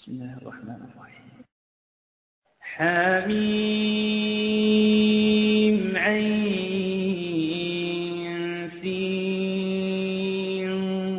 بسم الله الرحمن الرحيم. حميم عين سين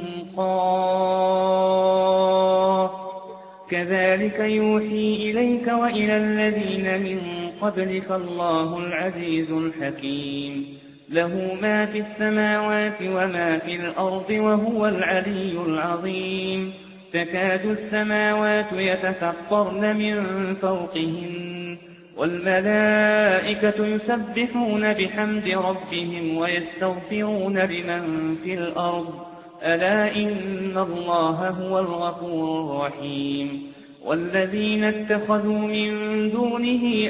قاف كذلك يوحي إليك وإلى الذين من قبلك الله العزيز الحكيم له ما في السماوات وما في الأرض وهو العلي العظيم تكاد السماوات يتفطرن من فوقهن والملائكة يسبحون بحمد ربهم ويستغفرون لمن في الأرض ألا إن الله هو الغفور الرحيم والذين اتخذوا من دونه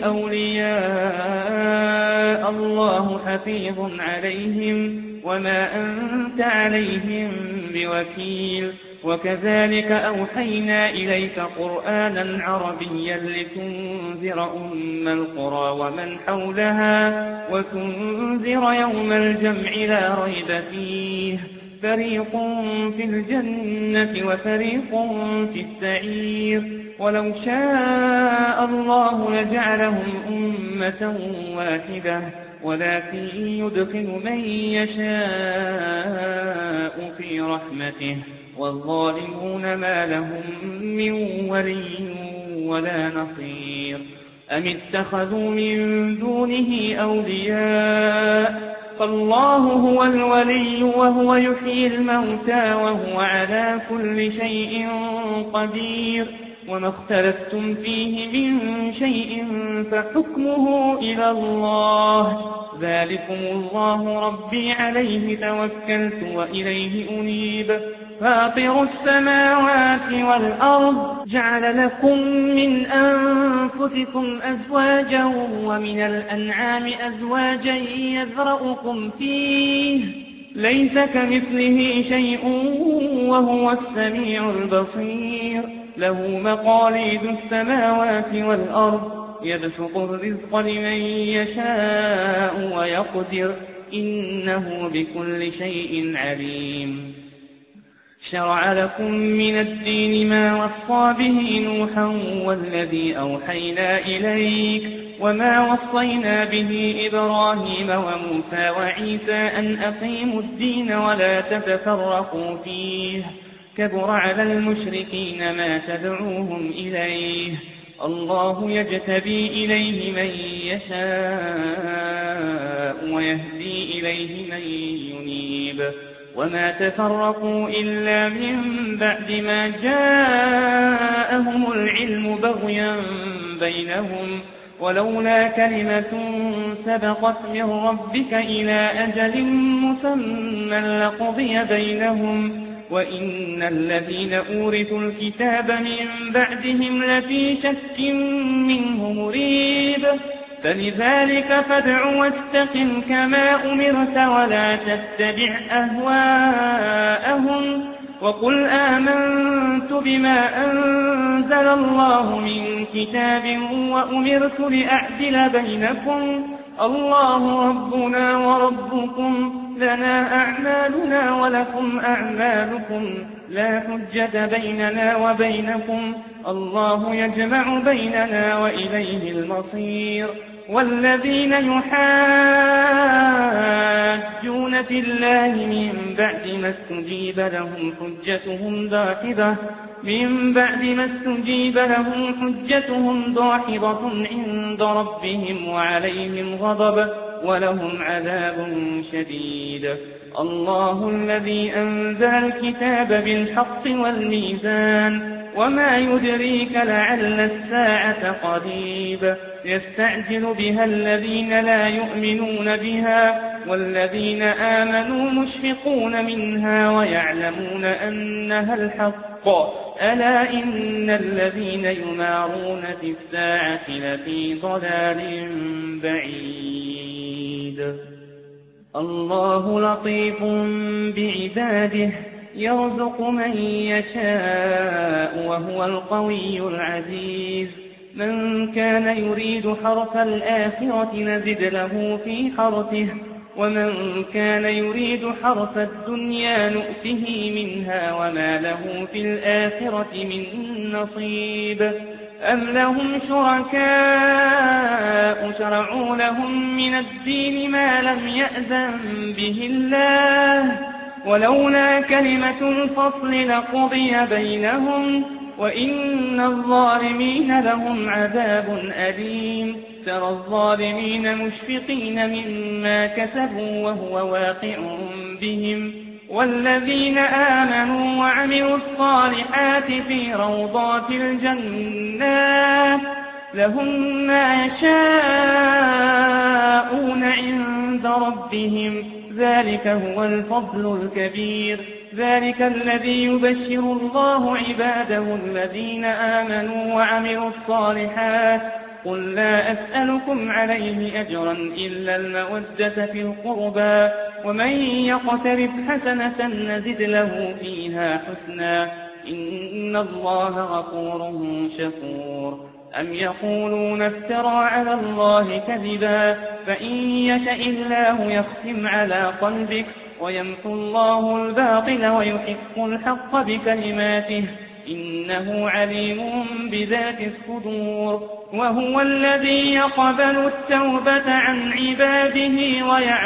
أولياء الله حفيظ عليهم وما أنت عليهم بوكيل وكذلك أوحينا إليك قرآنا عربيا لتنذر أم القرى ومن حولها وتنذر يوم الجمع لا ريب فيه فريق في الجنة وفريق في السعير ولو شاء الله لجعلهم أمة واحدة ولكن يدخل من يشاء في رحمته والظالمون ما لهم من ولي ولا نصير أم اتخذوا من دونه أولياء فالله هو الولي وهو يحيي الموتى وهو على كل شيء قدير وما اختلفتم فيه من شيء فحكمه إلى الله ذلكم الله ربي عليه توكلت وإليه أنيب فاطر السماوات والأرض جعل لكم من أنفسكم أزواجا ومن الأنعام أزواجا يذرأكم فيه ليس كمثله شيء وهو السميع البصير له مقاليد السماوات والأرض يبسط الرزق لمن يشاء ويقدر إنه بكل شيء عليم شرع لكم من الدين ما وصى به نوحا والذي أوحينا إليك وما وصينا به إبراهيم وموسى وعيسى أن أقيموا الدين ولا تتفرقوا فيه كبر على المشركين ما تدعوهم إليه الله يجتبي إليه من يشاء ويهدي إليه من ينيب وما تفرقوا إلا من بعد ما جاءهم العلم بغيا بينهم ولولا كلمة سبقت من ربك إلى أجل مسمى لقضي بينهم وإن الذين أورثوا الكتاب من بعدهم لفي شك منه مريب فلذلك فادع واستقم كما أمرت ولا تتبع أهواءهم وقل آمنت بما أنزل الله من كتاب وأمرت لأعدل بينكم الله ربنا وربكم لنا أعمالنا ولكم أعمالكم لا حجة بيننا وبينكم الله يجمع بيننا وإليه المصير والذين يحاجون في الله من بعد ما استجيب لهم حجتهم داحضة عند ربهم وعليهم غضب ولهم عذاب شديد الله الذي أنزل الكتاب بالحق والميزان وما يدريك لعل الساعة قريب يستعجل بها الذين لا يؤمنون بها والذين آمنوا مشفقون منها ويعلمون أنها الحق ألا إن الذين يمارون في الساعة لفي ضلال بعيد الله لطيف بعباده يرزق من يشاء وهو القوي العزيز من كان يريد حرث الآخرة نزد له في حرثه ومن كان يريد حرث الدنيا نؤته منها وما له في الآخرة من نصيب أم لهم شركاء شرعوا لهم من الدين ما لم يأذن به الله ولولا كلمة الفصل لقضي بينهم وإن الظالمين لهم عذاب أليم ترى الظالمين مشفقين مما كسبوا وهو واقع بهم والذين آمنوا وعملوا الصالحات في روضات الجنات لهم ما يشاءون عند ربهم ذلك هو الفضل الكبير ذلك الذي يبشر الله عباده الذين آمنوا وعملوا الصالحات قل لا أسألكم عليه أجرا إلا المودة في القربى ومن يقترف حسنة نزد له فيها حسنا إن الله غفور شكور أم يقولون افترى على الله كذبا فإن يشأ الله يختم على قلبك ويمحو الله الباطل ويحق الحق بكلماته إنه عليم بذات الصدور وهو الذي يقبل التوبة عن عباده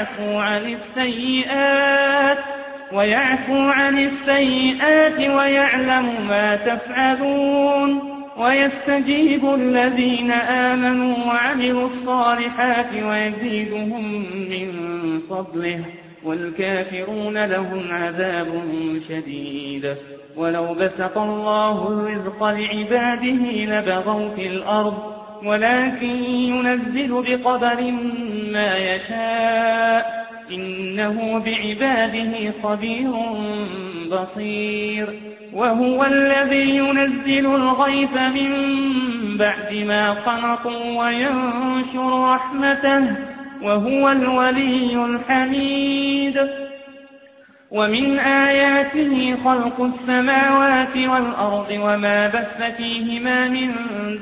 ويعفو عن السيئات ويعلم ما تفعلون ويستجيب الذين آمنوا وعملوا الصالحات ويزيدهم من فضله والكافرون لهم عذاب شديد ولو بسط الله الرزق لعباده لبغوا في الأرض ولكن ينزل بقدر ما يشاء إنه بعباده خبير بصير وهو الذي ينزل الغيث من بعد ما قنطوا وينشر رحمته وهو الولي الحميد ومن آياته خلق السماوات والأرض وما بث فيهما من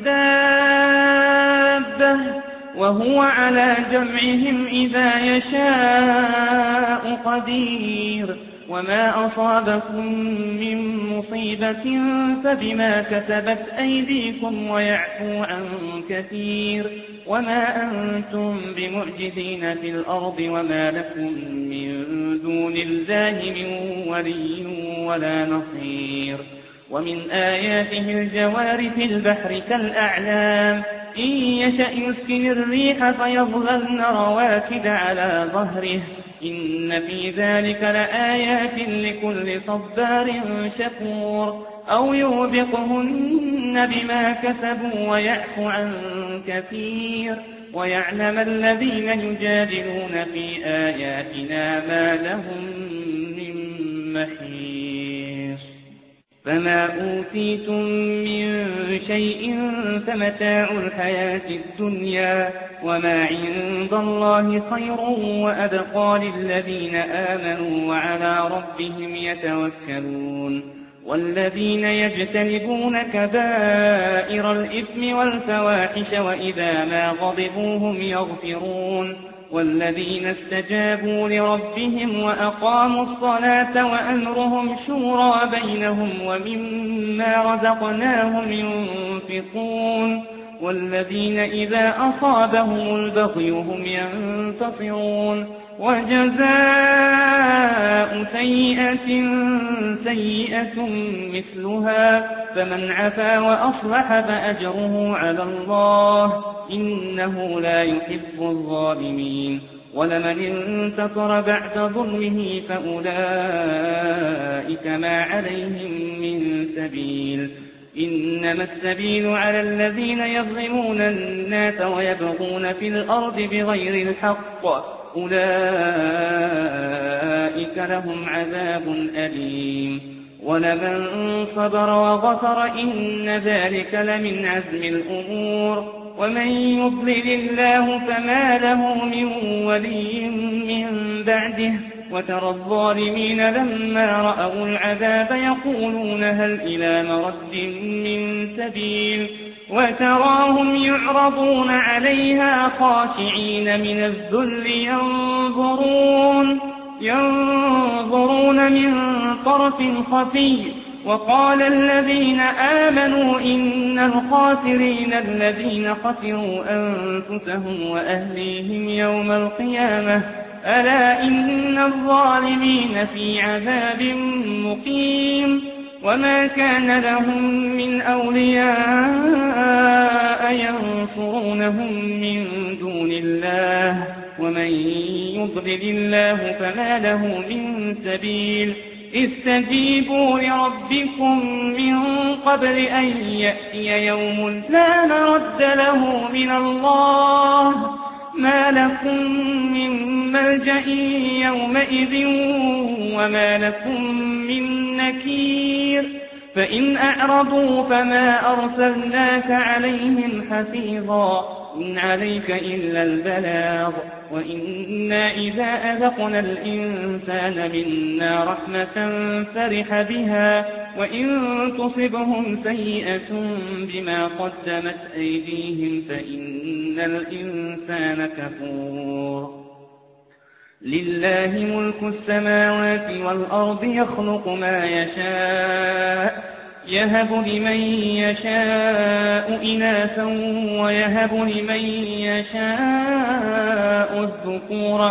دابة وهو على جمعهم إذا يشاء قدير وما أصابكم من مصيبة فبما كسبت أيديكم ويعفو عن كثير وما أنتم بمعجزين في الأرض وما لكم من دون الله من ولي ولا نصير ومن آياته الجوار في البحر كالأعلام إن يشأ يسكن الريح فيظللن رواكد على ظهره إن في ذلك لآيات لكل صبار شكور أو يوبقهن بما كسبوا ويعفو عن كثير ويعلم الذين يجادلون في آياتنا ما لهم من محيص فما أوتيتم من شيء فمتاع الحياة الدنيا وما عند الله خير وأبقى للذين آمنوا وعلى ربهم يتوكلون والذين يجتنبون كبائر الإثم والفواحش وإذا ما غضبوا هم يغفرون والذين استجابوا لربهم وأقاموا الصلاة وأمرهم شورى بينهم ومما رزقناهم ينفقون والذين إذا أصابهم البغي هم ينتصرون وجزاء سيئة سيئة مثلها فمن عفا وأصلح فأجره على الله إنه لا يحب الظالمين ولمن انتصر بعد ظلمه فأولئك ما عليهم من سبيل إنما السبيل على الذين يظلمون الناس ويبغون في الأرض بغير الحق أولئك لهم عذاب أليم ولمن صبر وغفر إن ذلك لمن عزم الأمور ومن يضلل الله فما له من ولي من بعده وترى الظالمين لما رأوا العذاب يقولون هل إلى مرد من سبيل وتراهم يعرضون عليها خاشعين من الذل ينظرون من طرف خفي وقال الذين آمنوا إن الخاسرين الذين خسروا أنفسهم وأهليهم يوم القيامة ألا إن الظالمين في عذاب مقيم وما كان لهم من أولياء ينصرونهم من دون الله ومن يضلل الله فما له من سبيل استجيبوا لربكم من قبل أن يأتي يوم لا مرد له من الله ما لكم من ملجأ يومئذ وما لكم من نكير فإن أعرضوا فما أرسلناك عليهم حفيظا إن عليك إلا البلاغ وإنا إذا أذقنا الإنسان منا رحمة فرح بها وإن تصبهم سيئة بما قدمت أيديهم فإن الإنسان كفور لله ملك السماوات والأرض يخلق ما يشاء يهب لمن يشاء إناثا ويهب لمن يشاء الذكور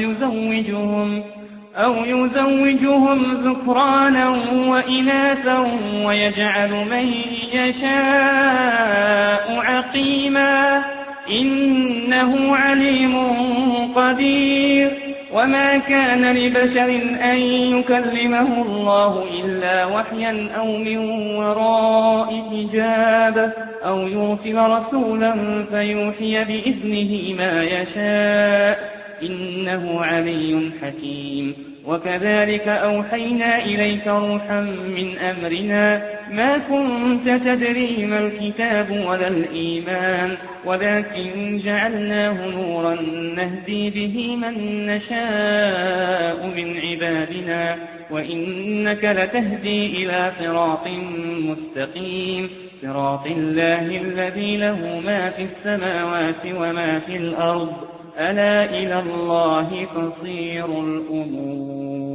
أو يزوجهم ذكرانا وإناثا ويجعل من يشاء عقيما إنه عليم قدير وما كان لبشر أن يكلمه الله إلا وحيا أو من وراء حجاب أو يرسل رسولا فيوحي بإذنه ما يشاء إنه علي حكيم وكذلك أوحينا إليك روحا من أمرنا ما كنت تدري ما الكتاب ولا الإيمان ولكن جعلناه نورا نهدي به من نشاء من عبادنا وإنك لتهدي إلى صراط مستقيم صراط الله الذي له ما في السماوات وما في الأرض ألا إلى الله تصير الأمور